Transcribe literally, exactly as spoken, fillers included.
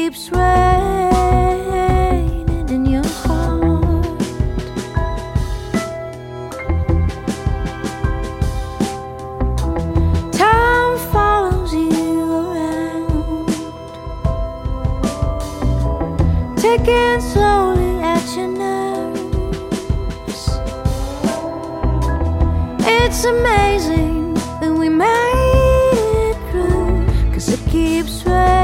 keeps raining in your heart. Time follows you around, taking slowly at your nerves. It's amazing that we made it through, 'cause it keeps raining.